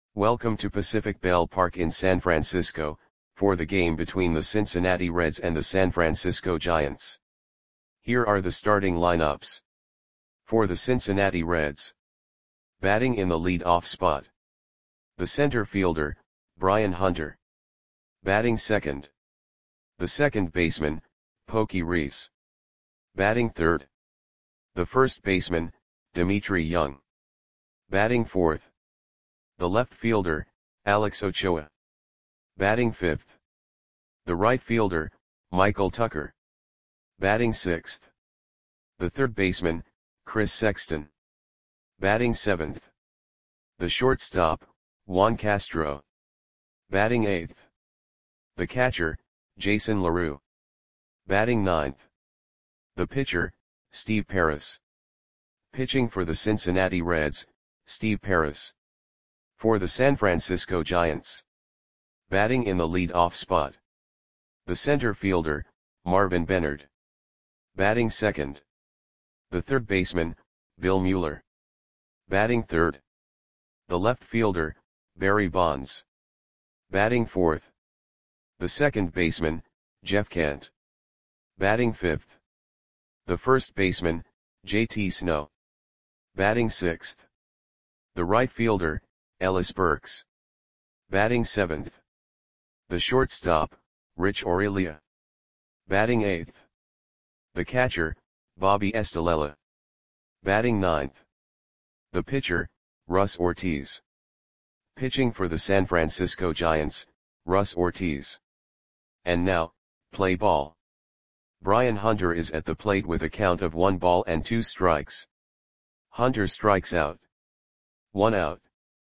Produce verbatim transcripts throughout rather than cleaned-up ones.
Welcome to Pacific Bell Park in San Francisco, for the game between the Cincinnati Reds and the San Francisco Giants. Here are the starting lineups. For the Cincinnati Reds. Batting in the lead-off spot. The center fielder, Brian Hunter. Batting second. The second baseman, Pokey Reese. Batting third. The first baseman, Dmitri Young. Batting fourth. The left fielder, Alex Ochoa. Batting fifth. The right fielder, Michael Tucker. Batting sixth. The third baseman, Chris Sexton. Batting seventh. The shortstop, Juan Castro. Batting eighth. The catcher, Jason LaRue. Batting ninth. The pitcher, Steve Pearce. Pitching for the Cincinnati Reds, Steve Pearce. For the San Francisco Giants. Batting in the lead-off spot. The center fielder, Marvin Benard. Batting second. The third baseman, Bill Mueller. Batting third. The left fielder, Barry Bonds. Batting fourth. The second baseman, Jeff Kent. Batting fifth. The first baseman, J T Snow. Batting sixth. The right fielder, Ellis Burks. Batting seventh. The shortstop, Rich Aurelia. Batting eighth. The catcher, Bobby Estalella. Batting ninth. The pitcher, Russ Ortiz. Pitching for the San Francisco Giants, Russ Ortiz. And now, play ball. Brian Hunter is at the plate with a count of one ball and two strikes. Hunter strikes out. One out.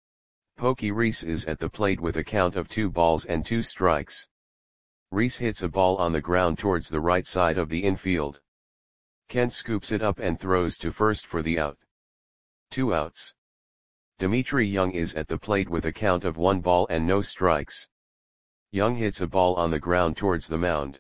Pokey Reese is at the plate with a count of two balls and two strikes. Reese hits a ball on the ground towards the right side of the infield. Kent scoops it up and throws to first for the out. Two outs. Dmitri Young is at the plate with a count of one ball and no strikes. Young hits a ball on the ground towards the mound.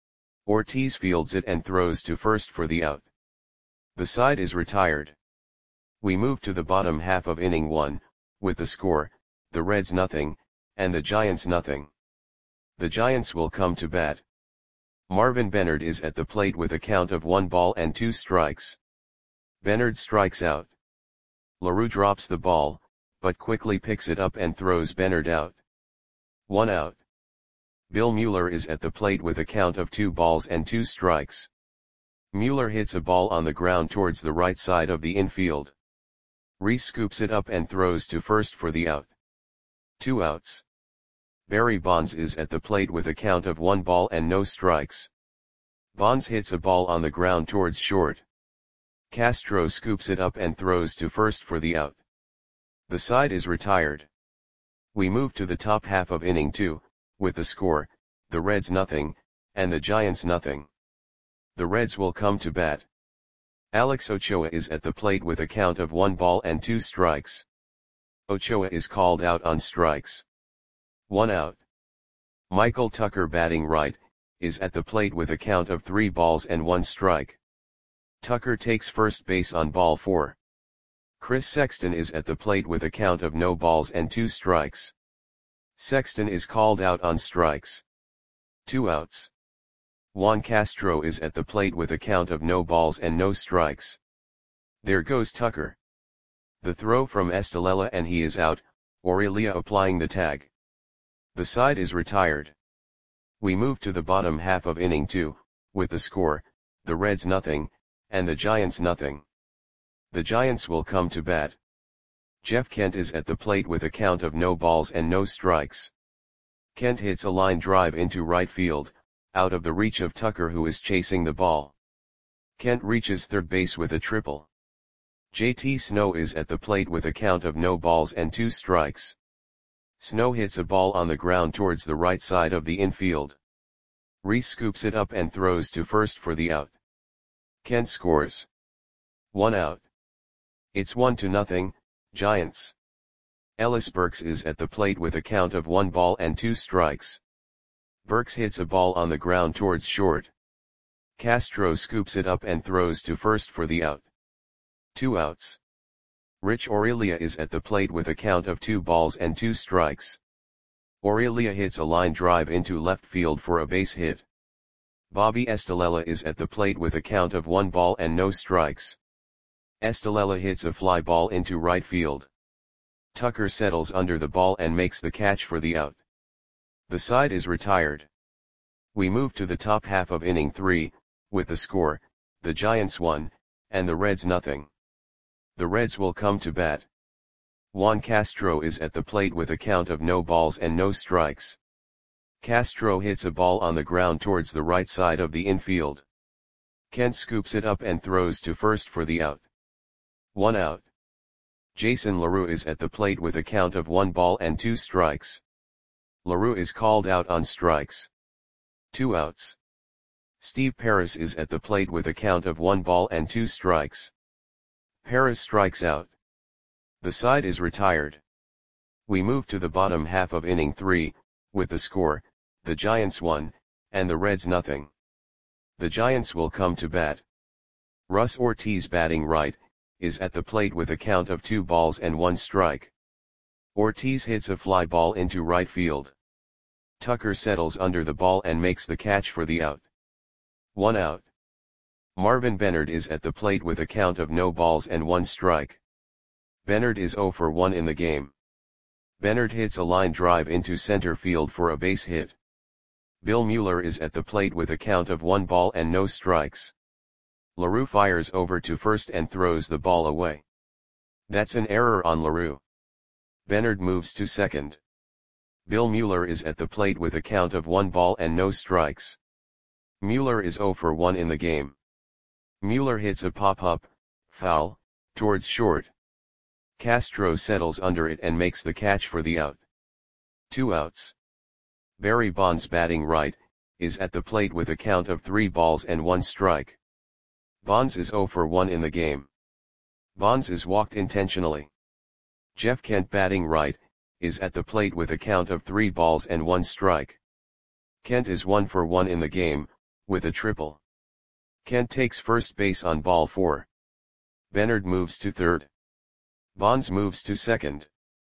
Ortiz fields it and throws to first for the out. The side is retired. We move to the bottom half of inning one, with the score, the Reds nothing, and the Giants nothing. The Giants will come to bat. Marvin Benard is at the plate with a count of one ball and two strikes. Benard strikes out. LaRue drops the ball, but quickly picks it up and throws Benard out. One out. Bill Mueller is at the plate with a count of two balls and two strikes. Mueller hits a ball on the ground towards the right side of the infield. Reese scoops it up and throws to first for the out. Two outs. Barry Bonds is at the plate with a count of one ball and no strikes. Bonds hits a ball on the ground towards short. Castro scoops it up and throws to first for the out. The side is retired. We move to the top half of inning two, with the score, the Reds nothing, and the Giants nothing. The Reds will come to bat. Alex Ochoa is at the plate with a count of one ball and two strikes. Ochoa is called out on strikes. One out. Michael Tucker, batting right, is at the plate with a count of three balls and one strike. Tucker takes first base on ball four. Chris Sexton is at the plate with a count of no balls and two strikes. Sexton is called out on strikes. Two outs. Juan Castro is at the plate with a count of no balls and no strikes. There goes Tucker. The throw from Estalella and he is out, Aurelia applying the tag. The side is retired. We move to the bottom half of inning two, with the score, the Reds nothing, and the Giants nothing. The Giants will come to bat. Jeff Kent is at the plate with a count of no balls and no strikes. Kent hits a line drive into right field, out of the reach of Tucker, who is chasing the ball. Kent reaches third base with a triple. J T Snow is at the plate with a count of no balls and two strikes. Snow hits a ball on the ground towards the right side of the infield. Reese scoops it up and throws to first for the out. Kent scores. One out. It's one to nothing, Giants. Ellis Burks is at the plate with a count of one ball and two strikes. Burks hits a ball on the ground towards short. Castro scoops it up and throws to first for the out. Two outs. Rich Aurelia is at the plate with a count of two balls and two strikes. Aurelia hits a line drive into left field for a base hit. Bobby Estalella is at the plate with a count of one ball and no strikes. Estalella hits a fly ball into right field. Tucker settles under the ball and makes the catch for the out. The side is retired. We move to the top half of inning three, with the score, the Giants one, and the Reds nothing. The Reds will come to bat. Juan Castro is at the plate with a count of no balls and no strikes. Castro hits a ball on the ground towards the right side of the infield. Kent scoops it up and throws to first for the out. One out. Jason LaRue is at the plate with a count of one ball and two strikes. LaRue is called out on strikes. Two outs. Steve Paris is at the plate with a count of one ball and two strikes. Paris strikes out. The side is retired. We move to the bottom half of inning three, with the score, the Giants one, and the Reds nothing. The Giants will come to bat. Russ Ortiz, batting right, is at the plate with a count of two balls and one strike. Ortiz hits a fly ball into right field. Tucker settles under the ball and makes the catch for the out. One out. Marvin Bennard is at the plate with a count of no balls and one strike. Bennard is zero for one in the game. Bennard hits a line drive into center field for a base hit. Bill Mueller is at the plate with a count of one ball and no strikes. LaRue fires over to first and throws the ball away. That's an error on LaRue. Bennard moves to second. Bill Mueller is at the plate with a count of one ball and no strikes. Mueller is zero for one in the game. Mueller hits a pop-up, foul, towards short. Castro settles under it and makes the catch for the out. Two outs. Barry Bonds, batting right, is at the plate with a count of three balls and one strike. Bonds is zero for one in the game. Bonds is walked intentionally. Jeff Kent, batting right, is at the plate with a count of three balls and one strike. Kent is one for one in the game, with a triple. Kent takes first base on ball four. Bennard moves to third. Bonds moves to second.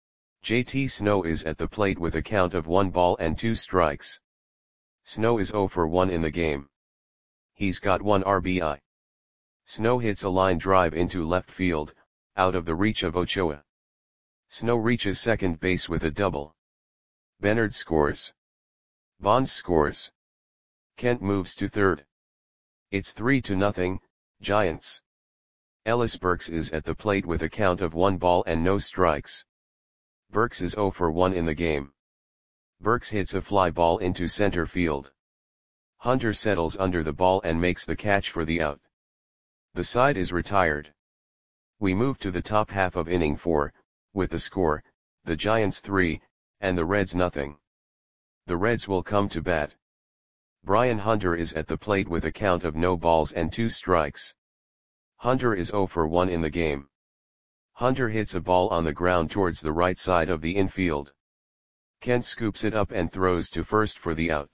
J T Snow is at the plate with a count of one ball and two strikes. Snow is zero for one in the game. He's got one R B I. Snow hits a line drive into left field, out of the reach of Ochoa. Snow reaches second base with a double. Bennard scores. Bonds scores. Kent moves to third. It's three to nothing, Giants. Ellis Burks is at the plate with a count of one ball and no strikes. Burks is zero for one in the game. Burks hits a fly ball into center field. Hunter settles under the ball and makes the catch for the out. The side is retired. We move to the top half of inning four, with the score, the Giants three, and the Reds nothing. The Reds will come to bat. Brian Hunter is at the plate with a count of no balls and two strikes. Hunter is zero for one in the game. Hunter hits a ball on the ground towards the right side of the infield. Kent scoops it up and throws to first for the out.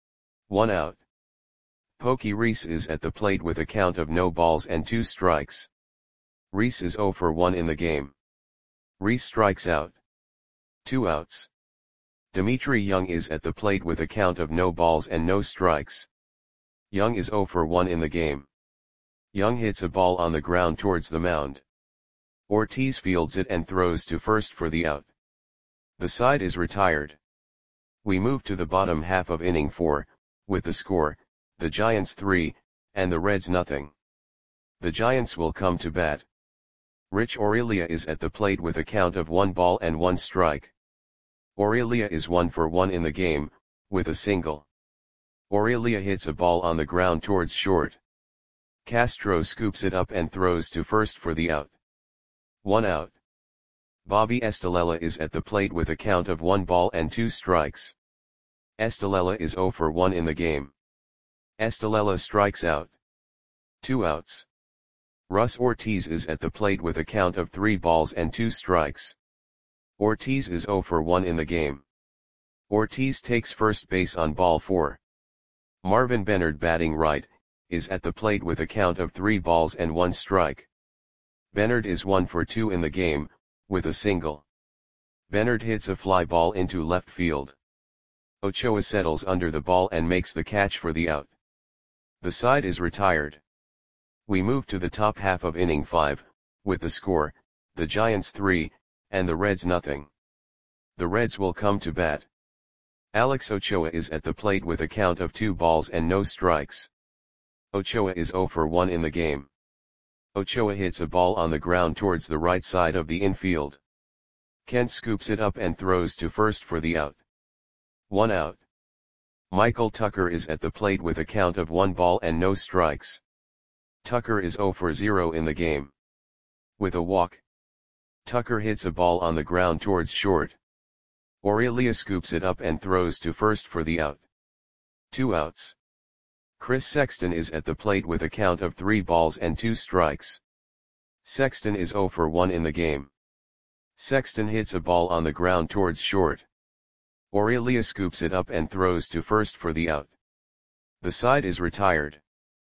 One out. Pokey Reese is at the plate with a count of no balls and two strikes. Reese is zero for one in the game. Reese strikes out. Two outs. Dimitri Young is at the plate with a count of no balls and no strikes. Young is zero for one in the game. Young hits a ball on the ground towards the mound. Ortiz fields it and throws to first for the out. The side is retired. We move to the bottom half of inning four, with the score, the Giants three, and the Reds nothing. The Giants will come to bat. Rich Aurelia is at the plate with a count of one ball and one strike. Aurelia is one for one in the game, with a single. Aurelia hits a ball on the ground towards short. Castro scoops it up and throws to first for the out. One out. Bobby Estalella is at the plate with a count of one ball and two strikes. Estalella is zero for one in the game. Estalella strikes out. Two outs. Russ Ortiz is at the plate with a count of three balls and two strikes. Ortiz is zero for one in the game. Ortiz takes first base on ball four. Marvin Bennard, batting right, is at the plate with a count of three balls and one strike. Bernard is one for two in the game, with a single. Bernard hits a fly ball into left field. Ochoa settles under the ball and makes the catch for the out. The side is retired. We move to the top half of inning five, with the score, the Giants three, and the Reds nothing. The Reds will come to bat. Alex Ochoa is at the plate with a count of two balls and no strikes. Ochoa is zero for one in the game. Ochoa hits a ball on the ground towards the right side of the infield. Kent scoops it up and throws to first for the out. One out. Michael Tucker is at the plate with a count of one ball and no strikes. Tucker is zero for zero in the game. With a walk, Tucker hits a ball on the ground towards short. Aurelia scoops it up and throws to first for the out. Two outs. Chris Sexton is at the plate with a count of three balls and two strikes. Sexton is zero for one in the game. Sexton hits a ball on the ground towards short. Aurelia scoops it up and throws to first for the out. The side is retired.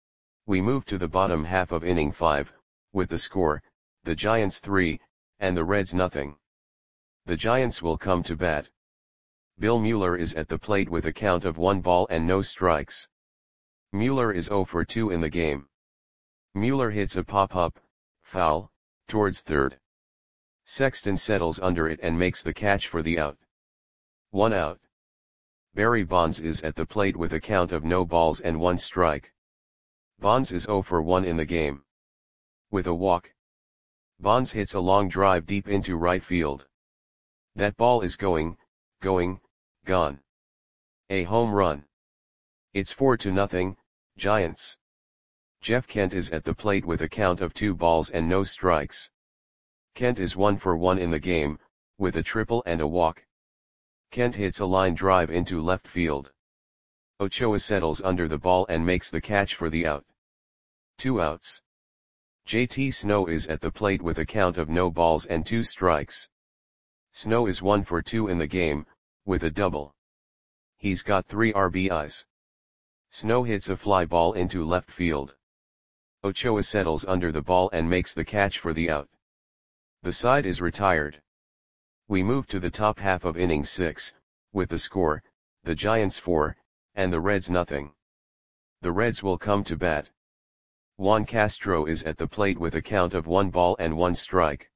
We move to the bottom half of inning five, with the score, the Giants three, and the Reds nothing. The Giants will come to bat. Bill Mueller is at the plate with a count of one ball and no strikes. Mueller is zero for two in the game. Mueller hits a pop-up, foul, towards third. Sexton settles under it and makes the catch for the out. One out. Barry Bonds is at the plate with a count of no balls and one strike. Bonds is zero for one in the game. With a walk, Bonds hits a long drive deep into right field. That ball is going, going, gone. A home run. It's four to nothing, Giants. Jeff Kent is at the plate with a count of two balls and no strikes. Kent is one for one in the game, with a triple and a walk. Kent hits a line drive into left field. Ochoa settles under the ball and makes the catch for the out. Two outs. J T Snow is at the plate with a count of no balls and two strikes. Snow is one for two in the game, with a double. He's got three R B Is. Snow hits a fly ball into left field. Ochoa settles under the ball and makes the catch for the out. The side is retired. We move to the top half of inning six, with the score, the Giants four, and the Reds nothing. The Reds will come to bat. Juan Castro is at the plate with a count of one ball and one strike.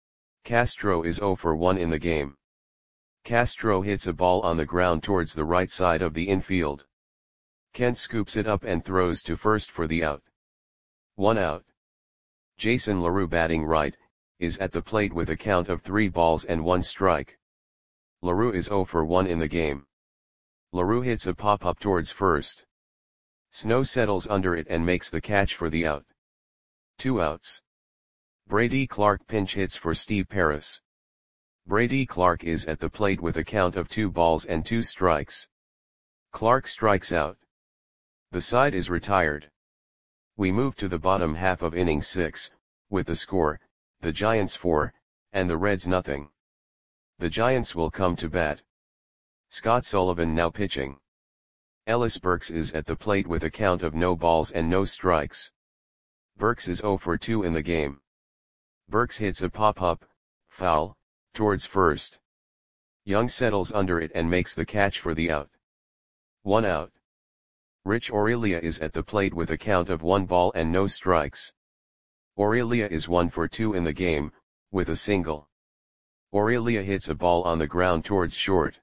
Castro is zero for one in the game. Castro hits a ball on the ground towards the right side of the infield. Kent scoops it up and throws to first for the out. One out. Jason LaRue, batting right, is at the plate with a count of three balls and one strike. LaRue is zero for one in the game. LaRue hits a pop-up towards first. Snow settles under it and makes the catch for the out. Two outs. Brady Clark pinch hits for Steve Paris. Brady Clark is at the plate with a count of two balls and two strikes. Clark strikes out. The side is retired. We move to the bottom half of inning six, with the score, the Giants four, and the Reds nothing. The Giants will come to bat. Scott Sullivan now pitching. Ellis Burks is at the plate with a count of no balls and no strikes. Burks is zero for two in the game. Burks hits a pop-up, foul, towards first. Young settles under it and makes the catch for the out. One out. Rich Aurelia is at the plate with a count of one ball and no strikes. Aurelia is one for two in the game, with a single. Aurelia hits a ball on the ground towards short.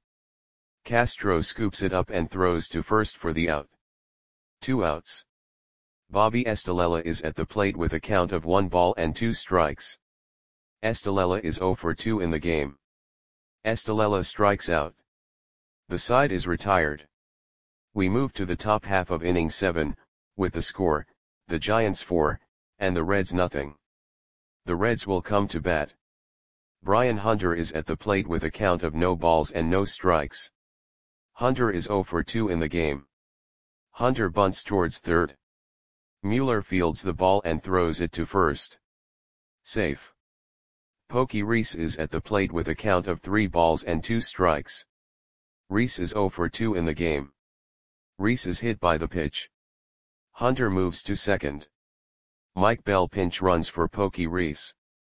Castro scoops it up and throws to first for the out. Two outs. Bobby Estalella is at the plate with a count of one ball and two strikes. Estalella is zero for two in the game. Estalella strikes out. The side is retired. We move to the top half of inning seven, with the score, the Giants four, and the Reds nothing. The Reds will come to bat. Brian Hunter is at the plate with a count of no balls and no strikes. Hunter is zero for two in the game. Hunter bunts towards third. Mueller fields the ball and throws it to first. Safe. Pokey Reese is at the plate with a count of three balls and two strikes. Reese is zero for two in the game. Reese is hit by the pitch. Hunter moves to second. Mike Bell pinch runs for Pokey Reese.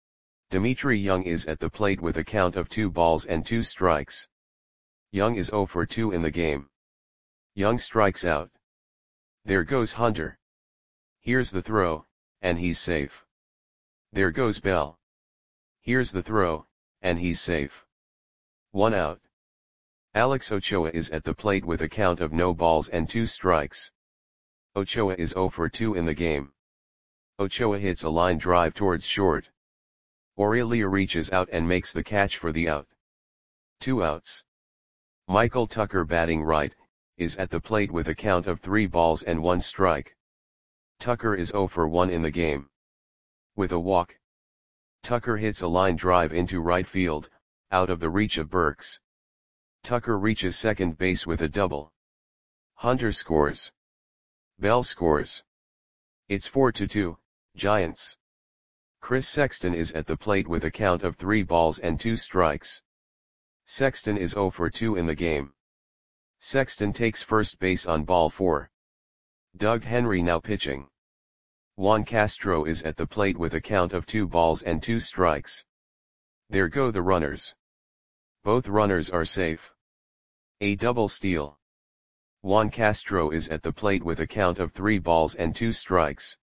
Dimitri Young is at the plate with a count of two balls and two strikes. Young is zero for two in the game. Young strikes out. There goes Hunter. Here's the throw, and he's safe. There goes Bell. Here's the throw, and he's safe. One out. Alex Ochoa is at the plate with a count of no balls and two strikes. Ochoa is zero for two in the game. Ochoa hits a line drive towards short. Aurelia reaches out and makes the catch for the out. Two outs. Michael Tucker, batting right, is at the plate with a count of three balls and one strike. Tucker is zero for one in the game. With a walk. Tucker hits a line drive into right field, out of the reach of Burks. Tucker reaches second base with a double. Hunter scores. Bell scores. It's four to two, Giants. Chris Sexton is at the plate with a count of three balls and two strikes. Sexton is zero for two in the game. Sexton takes first base on ball four. Doug Henry now pitching. Juan Castro is at the plate with a count of two balls and two strikes. There go the runners. Both runners are safe. A double steal. Juan Castro is at the plate with a count of three balls and two strikes.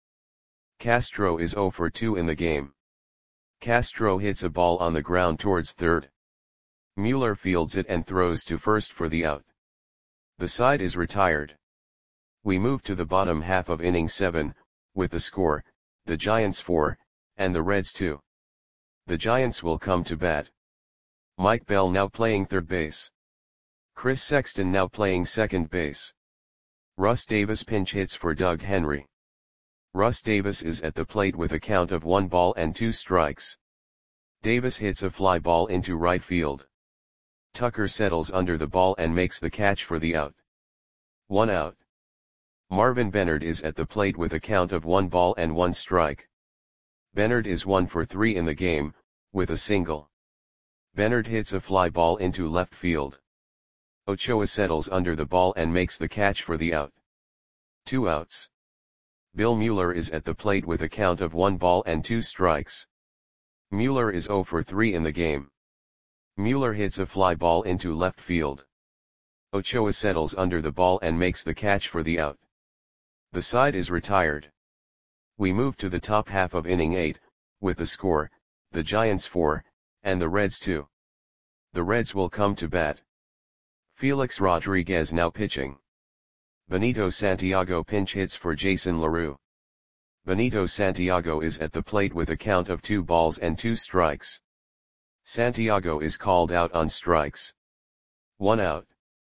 Castro is zero for two in the game. Castro hits a ball on the ground towards third. Mueller fields it and throws to first for the out. The side is retired. We move to the bottom half of inning seven, with the score, the Giants four, and the Reds two. The Giants will come to bat. Mike Bell now playing third base. Chris Sexton now playing second base. Russ Davis pinch hits for Doug Henry. Russ Davis is at the plate with a count of one ball and two strikes. Davis hits a fly ball into right field. Tucker settles under the ball and makes the catch for the out. One out. Marvin Bennard is at the plate with a count of one ball and one strike. Bennard is one for three in the game, with a single. Bennard hits a fly ball into left field. Ochoa settles under the ball and makes the catch for the out. Two outs. Bill Mueller is at the plate with a count of one ball and two strikes. Mueller is zero for three in the game. Mueller hits a fly ball into left field. Ochoa settles under the ball and makes the catch for the out. The side is retired. We move to the top half of inning eight, with the score, the Giants four, and the Reds two. The Reds will come to bat. Felix Rodriguez now pitching. Benito Santiago pinch hits for Jason LaRue. Benito Santiago is at the plate with a count of two balls and two strikes. Santiago is called out on strikes. One out.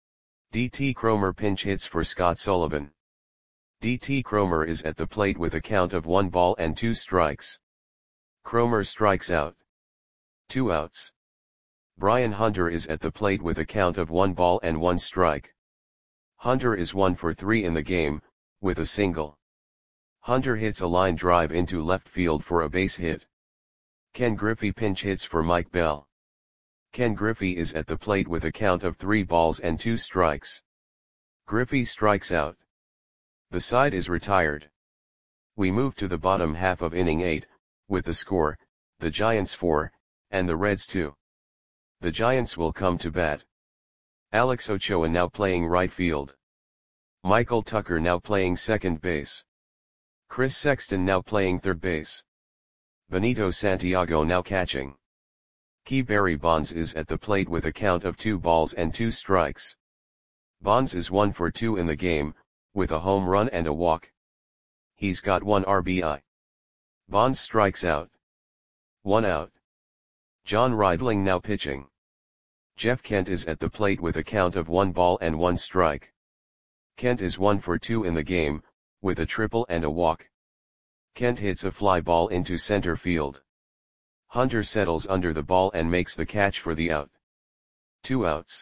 D T Cromer pinch hits for Scott Sullivan. D T Cromer is at the plate with a count of one ball and two strikes. Cromer strikes out. Two outs. Brian Hunter is at the plate with a count of one ball and one strike. Hunter is one for three in the game, with a single. Hunter hits a line drive into left field for a base hit. Ken Griffey pinch hits for Mike Bell. Ken Griffey is at the plate with a count of three balls and two strikes. Griffey strikes out. The side is retired. We move to the bottom half of inning eight, with the score, the Giants four, and the Reds two. The Giants will come to bat. Alex Ochoa now playing right field. Michael Tucker now playing second base. Chris Sexton now playing third base. Benito Santiago now catching. Ke'Barry Bonds is at the plate with a count of two balls and two strikes. Bonds is one for two in the game, with a home run and a walk. He's got one R B I. Bonds strikes out. One out. John Ridling now pitching. Jeff Kent is at the plate with a count of one ball and one strike. Kent is one for two in the game, with a triple and a walk. Kent hits a fly ball into center field. Hunter settles under the ball and makes the catch for the out. Two outs.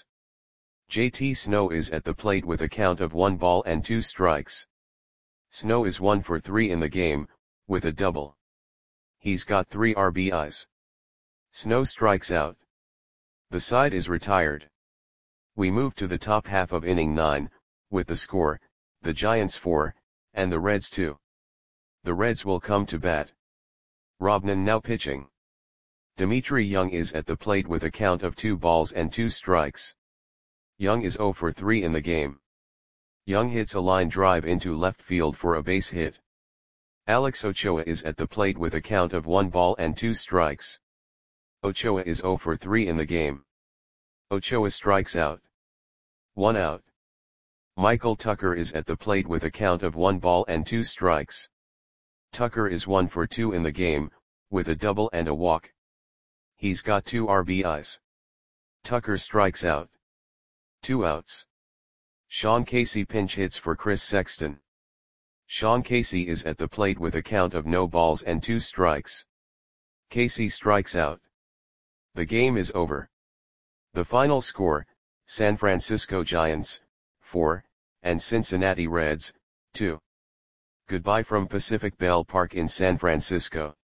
J T Snow is at the plate with a count of one ball and two strikes. Snow is one for three in the game, with a double. He's got three R B Is. Snow strikes out. The side is retired. We move to the top half of inning nine, with the score, the Giants four, and the Reds two. The Reds will come to bat. Robnan now pitching. Dimitri Young is at the plate with a count of two balls and two strikes. Young is zero for three in the game. Young hits a line drive into left field for a base hit. Alex Ochoa is at the plate with a count of one ball and two strikes. Ochoa is zero for three in the game. Ochoa strikes out. One out. Michael Tucker is at the plate with a count of one ball and two strikes. Tucker is one for two in the game, with a double and a walk. He's got two R B Is. Tucker strikes out. Two outs. Sean Casey pinch hits for Chris Sexton. Sean Casey is at the plate with a count of no balls and two strikes. Casey strikes out. The game is over. The final score, San Francisco Giants, four, and Cincinnati Reds, two. Goodbye from Pacific Bell Park in San Francisco.